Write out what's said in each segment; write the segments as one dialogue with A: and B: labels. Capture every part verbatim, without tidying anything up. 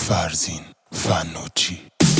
A: فرزین فنوچی.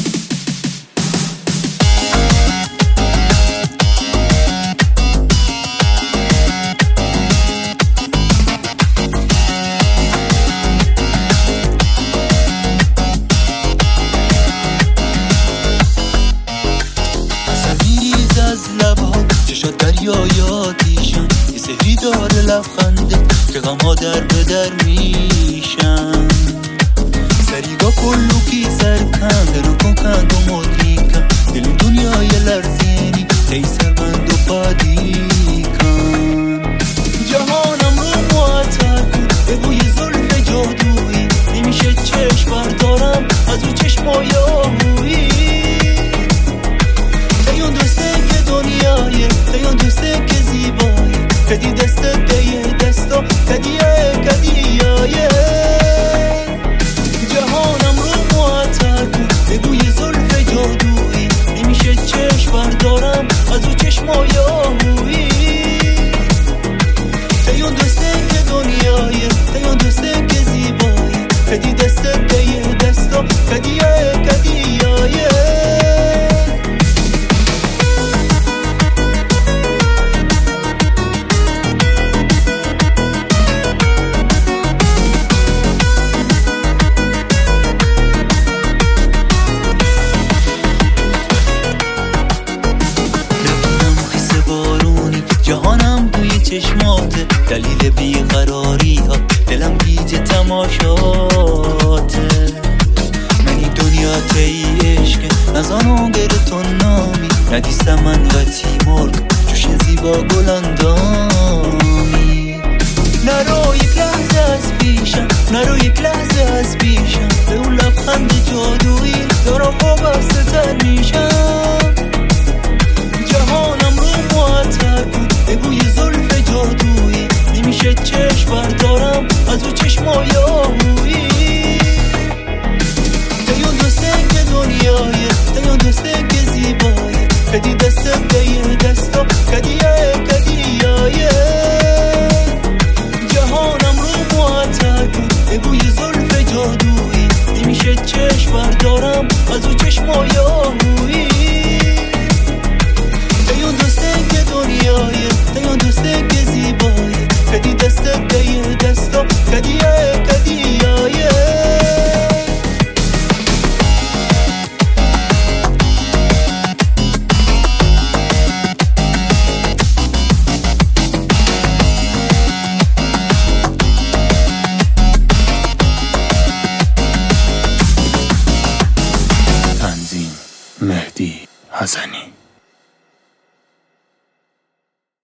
B: چشات دریای آتیشن، یه سحری داره لبخنده که غمها در به در میشن. سریگا کلوکی سرکن دلو کن کند و مدریکن، دل دنیای لرزینی ای سربند و پادی کن. جهانم رو معطر کن به بوی زلف جادویی، نمیشه چشم بردارم از او چشمای آهویی. دیون دوسته که دنیای دیون دوسته که زیبایی، کدی دسته دیه دستا کدیه کدیه. جهانم رو معطر کن به بوی زلف جادویی، نمیشه چشم بردارم از او چشمای آهویی. دیون دوسته که دنیای دیون دوسته که زیبایی، کدی دسته دیه دستا کدیه کدیه. جهانم توی چشماته، دلیل بیقراری ها دلم گیج تماشاته. منی دنیا تی عشق نزانو گرتون نامی، ندیستم من غتی مرگ جوش زیبا گلندامی. نرو یک لحظه از پیشم، نرو یک لحظه از پیشم، به اون لبخند جادویی دارم وابسته تر میشم. جهانم رو معطر کن به بوی زلف جادویی، نمیشه چشم بردارم از او چشمای آهویی. دیون دوسته که دنیای دیون دوسته که زیبایی، کدی دسته دیه دستا کدیه کدیه. جهانم رو معطر کن به بوی زلف جادویی، نمیشه چشم بردارم از او چشمای آهویی. دیون دوسته که دنیای دیون دوسته که زیبایی، کدی دسته دیه دستا کدیه کدیه.
A: تنظیم مهدی حسنی.